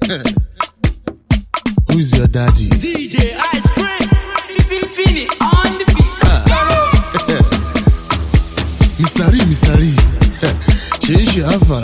Who's your daddy? DJ Ice Cream. Fini on the beat. Mr. Ree. She have fun.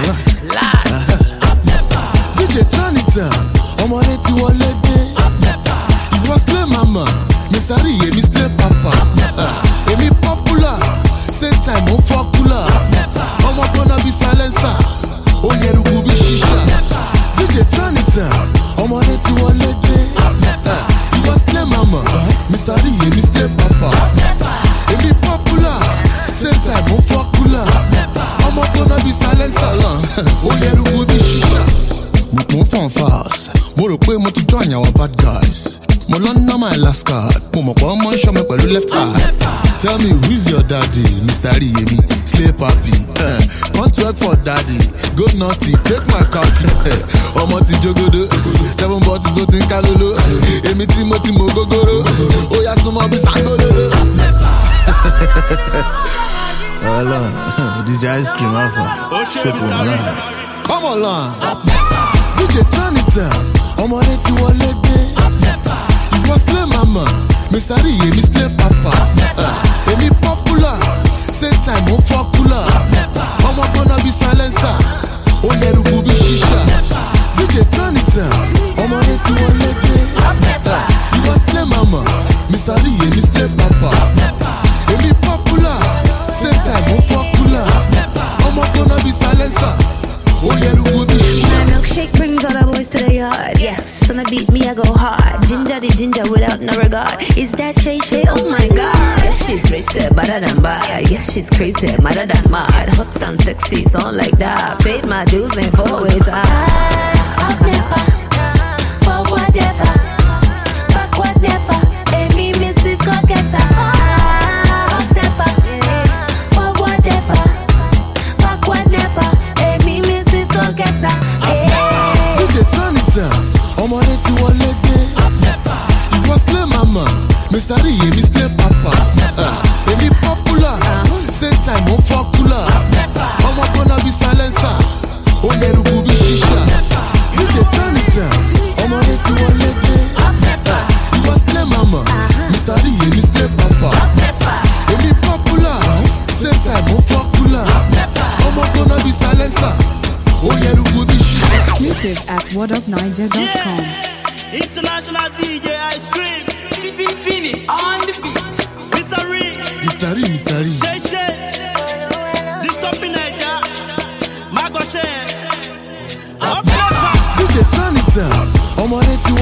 DJ turn it down. I'm already wallet. You was play mama. Mr. Ree, Mr. Papa. Emi popular. Same time, no popular. I'm gonna be silencer. Oh, yeah, you will be shisha. DJ turn it down. I'm already wallet. You was play mama. Mr. Ree, Mr. Papa. Emi popular. Same time, no popular. I'm gonna be silencer. Oh, yeah, you will be shisha. Mo fan fast. Mo rò pé mo ti join our bad guys. Mo lọ́nà my last card. Mo mọ̀ pé ọmọ ṣọ́ mi pẹ̀lú left eye. Tell me who's your daddy? Mr. Riyemi, slay papi. Come to work for daddy. Go naughty, take my cocky. Ọmọ ti jogodo. 7 bottles ó ti ń kálóló. Èmi tí mo gógóró. Ó yá súnmọ́ bí sangololo. Ọlọ́run, DJ Ice Cream Alpha. Ṣé ti wà náà? Come on. DJ turn it down. I'm already wallet. You was play mama. Mr. Ree, Mr. Papa. Emi popular. Same time, no popular. I'm gonna be silencer. Oh, yeah, you will be shisha. DJ turn it down. I'm already wallet. You was play mama. Mr. Ree, Mr. Papa. Emi popular. Same time, no popular. I'm gonna be silencer. Oh, yeah, you will be shisha. My milkshake brings all the boys to the yard. Yes, on the beat me I go hard. Ginger the ginger without no regard. Is that Shay? Oh my god. Yes, she's rich, better than bad. Yes, she's crazy, madder than mad. Hot and sexy, sound like that. Fade my dues and four ways. I'll never, for whatever, back whatever. Amy, Mrs. Go-Getter. I'll stepper, for whatever, back whatever. Amy, Mrs. Go-Getter. DJ turn it down. I'm already wallet. You was play mama. Mr. Ree, Mr. Papa. Emi popular. Same time, no popular. I'm gonna be silencer. Oh, yeah, you will be shisha. DJ turn it down. I'm already wallet. You was play mama. Mr. Ree, Mr. Papa. Emi popular. Same time, no popular. I'm gonna be silencer. Oh, yeah, you will be shisha. Exclusive at wordofniger.com. International DJ Ice Cream. Fini on the beat. Mr. Ree. Shay. This top in Niger. Mago Shay. DJ turn it down. I'm already